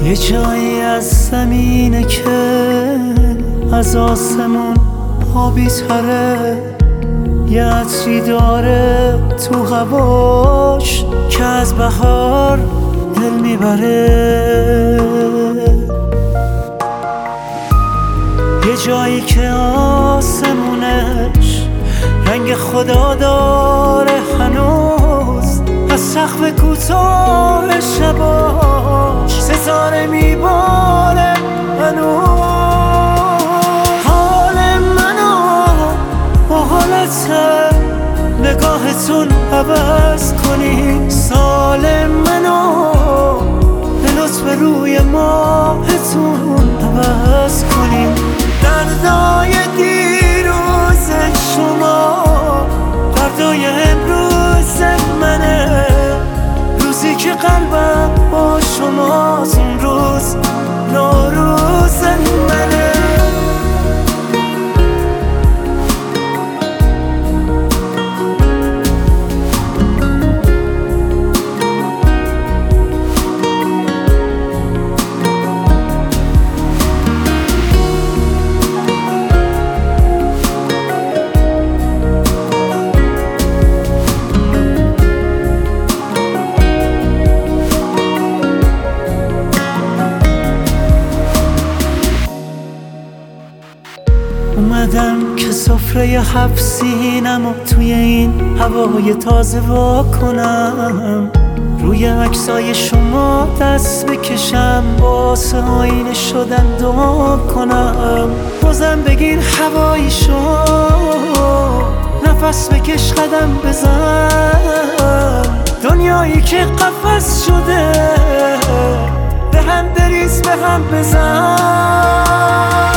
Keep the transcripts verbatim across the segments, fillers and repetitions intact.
یه جایی از زمینه که از آسمون آبی تره، یه عطری داره تو هواش که از بهار دل میبره. یه جایی که آسمونش رنگ خدا داره هنوز، از سقف کوتاه شباش ستاره میباره هنوز. حال منو با حالت نگاهتون عوض کنی، سال منو به لطف روی ماهتون عوض کنی. دردای دیروز شما دردای امروز منه، روزی که قلبم با شماست اون روز نوروز منه. اومدم که سفره هفت سینمو توی این هوای تازه وا کنم، روی عکسای شما دست بکشم، واسه آینه شدن دعا کنم. بازم بگیر هوایی شو، نفس بکش قدم بزن، دنیایی که قفس شده به هم بریز به هم بزن.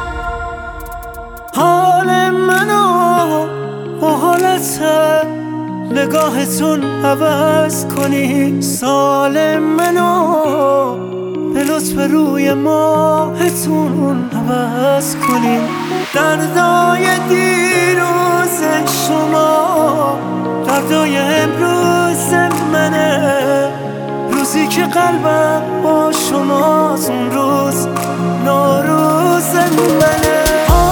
حال منو با حالت نگاهتون عوض کنی، سال منو به لطف روی ماهتون عوض کنی. دردای دیروز شما دردای امروز منه، روزی که قلبم با شماست اون روز نوروز منه.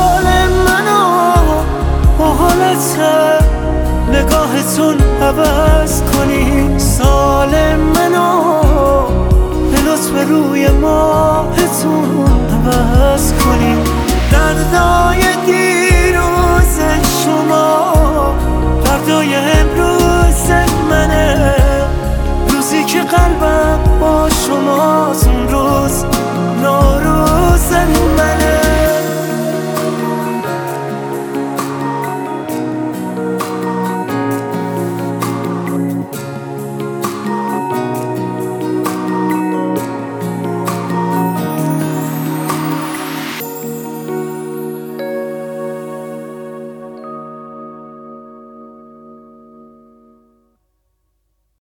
با حالت نگاهتون عوض کنی، سال منو به لطف روی ماهتون عوض کنی. دردای دیروز شما دردای امروز منه، روزی که قلبم با شماست اون